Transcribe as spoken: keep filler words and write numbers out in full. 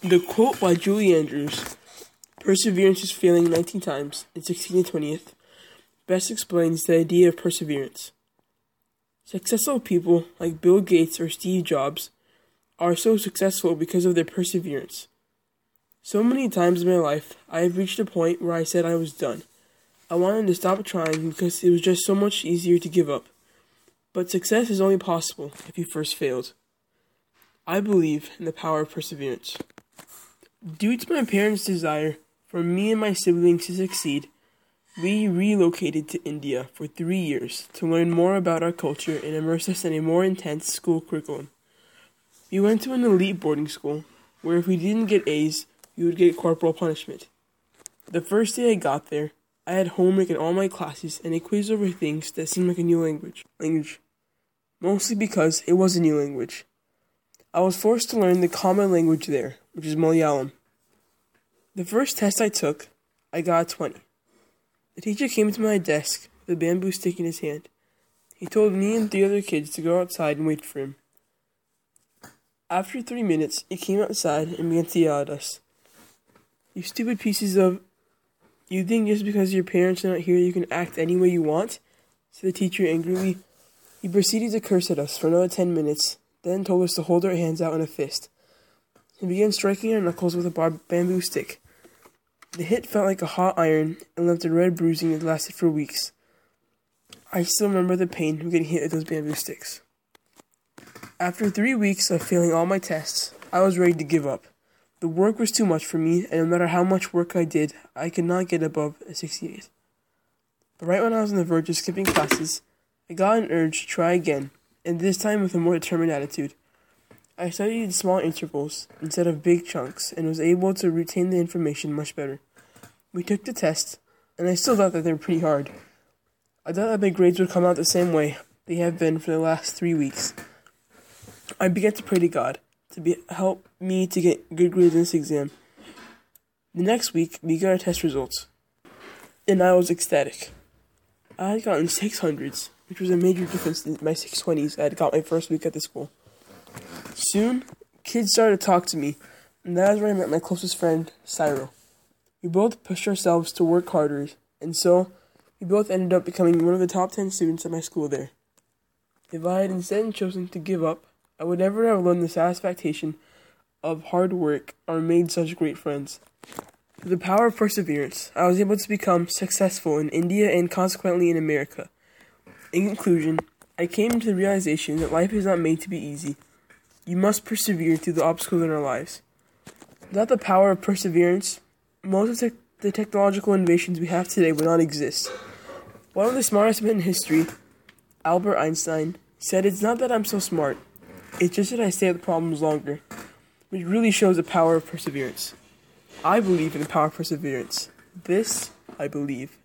The quote by Julie Andrews, "Perseverance is failing nineteen times and succeeding twentieth," best explains the idea of perseverance. Successful people like Bill Gates or Steve Jobs are so successful because of their perseverance. So many times in my life, I have reached a point where I said I was done. I wanted to stop trying because it was just so much easier to give up. But success is only possible if you first failed. I believe in the power of perseverance. Due to my parents' desire for me and my siblings to succeed, we relocated to India for three years to learn more about our culture and immerse us in a more intense school curriculum. We went to an elite boarding school, where if we didn't get A's, we would get corporal punishment. The first day I got there, I had homework in all my classes and a quiz over things that seemed like a new language. language. Mostly because it was a new language. I was forced to learn the common language there, which is Malayalam. The first test I took, I got a twenty. The teacher came to my desk with a bamboo stick in his hand. He told me and three other kids to go outside and wait for him. After three minutes, he came outside and began to yell at us. "You stupid pieces of... You think just because your parents are not here you can act any way you want?" said the teacher angrily. He proceeded to curse at us for another ten minutes, then told us to hold our hands out in a fist. He began striking our knuckles with a bar- bamboo stick. The hit felt like a hot iron and left a red bruising that lasted for weeks. I still remember the pain of getting hit with those bamboo sticks. After three weeks of failing all my tests, I was ready to give up. The work was too much for me, and no matter how much work I did, I could not get above a sixty-eight. But right when I was on the verge of skipping classes, I got an urge to try again, and this time with a more determined attitude. I studied in small intervals instead of big chunks and was able to retain the information much better. We took the test, and I still thought that they were pretty hard. I thought that my grades would come out the same way they have been for the last three weeks. I began to pray to God to be, help me to get good grades in this exam. The next week, we got our test results, and I was ecstatic. I had gotten six hundreds, which was a major difference in my six twenties I had got my first week at the school. Soon, kids started to talk to me, and that is where I met my closest friend, Cyril. We both pushed ourselves to work harder, and so we both ended up becoming one of the top ten students at my school there. If I had instead chosen to give up, I would never have learned the satisfaction of hard work or made such great friends. Through the power of perseverance, I was able to become successful in India and consequently in America. In conclusion, I came to the realization that life is not made to be easy. You must persevere through the obstacles in our lives. Without the power of perseverance, most of te- the technological innovations we have today would not exist. One of the smartest men in history, Albert Einstein, said, "It's not that I'm so smart, it's just that I stay at the problems longer," which really shows the power of perseverance. I believe in the power of perseverance. This, I believe.